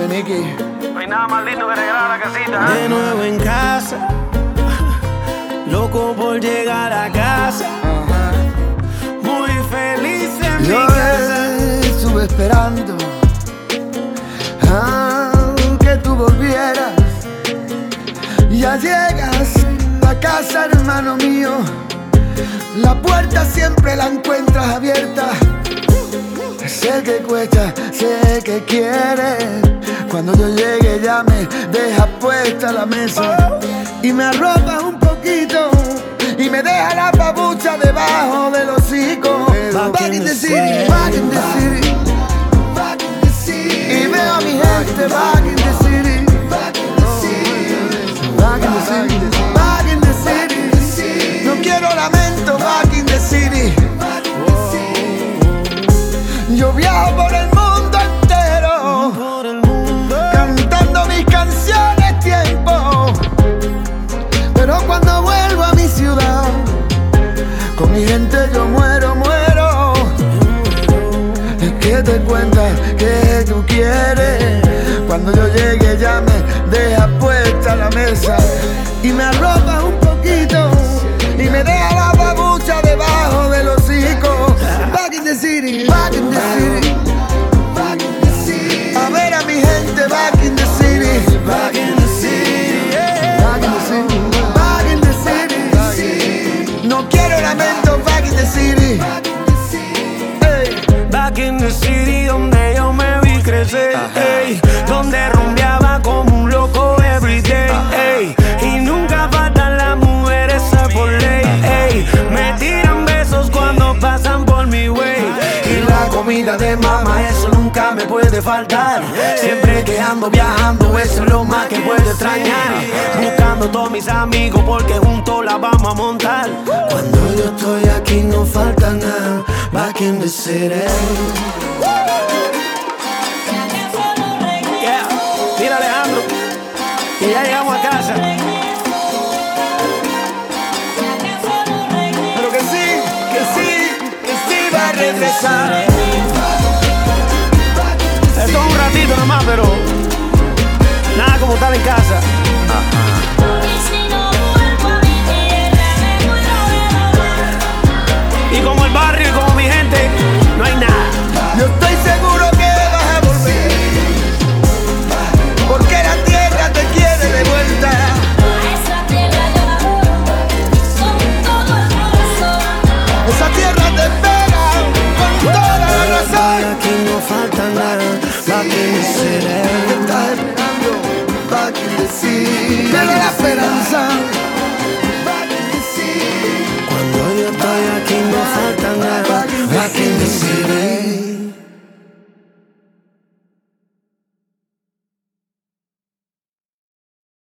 Baby Nicky. No hay nada más lindo que regalar a la casita. De nuevo en casa, loco por llegar a casa. Muy feliz en mi casa. Estuve esperando que tú volvieras. Ya llegas a casa, hermano mío. La puerta siempre la encuentras abierta. Sé que cuesta, sé que quieres. Cuando yo llegue ya me dejas puesta la mesa y me arropas un poquito y me dejas la babucha debajo del hocico. Back in the city, back in the city, back in the city. Y veo a mi gente back in the city, back in the city, back in the city, back in the city. No quiero lamento, back in the city. Yo viajo por el mundo entero, cantando mis canciones tiempo. Pero cuando vuelvo a mi ciudad, con mi gente yo muero, muero. Es que te cuentas que tú quieres. Cuando yo llegue ya me dejas puesta la mesa y me arropas un poquito y me deja la babucha debajo del hocico. Back in the city, back in the city, back in the city. A ver a mi gente back in the city, back in the city, back in the city, back in the city. No quiero lamento, back in the city, hey. Back in the city donde yo me vi crecer, ey, donde rumbeaba como un loco everyday, ey, y nunca faltan las mujeres por ley, ey, me tiran besos cuando pasan por mi way. Y la comida de mamá, eso nunca me puede faltar. Siempre que ando viajando, eso es lo más que puedo extrañar. Buscando todos mis amigos porque juntos la vamos a montar. Cuando yo estoy aquí no falta nada. Back in the city. Yeah. Mira Alejandro, que ya llegamos a casa. Pero que sí va a regresar. Esto es un ratito nomás, pero nada como estar en casa. Y como el barrio y como mi gente, no hay nada. Yo estoy seguro que vas a volver, porque la tierra te quiere de vuelta. Esa tierra te espera con toda la razón. Aquí no falta nada. Back in the city. Te estás esperando, back in the city. Pero la esperanza, back in the city. Cuando yo estoy aquí no falta nada. Back in the city.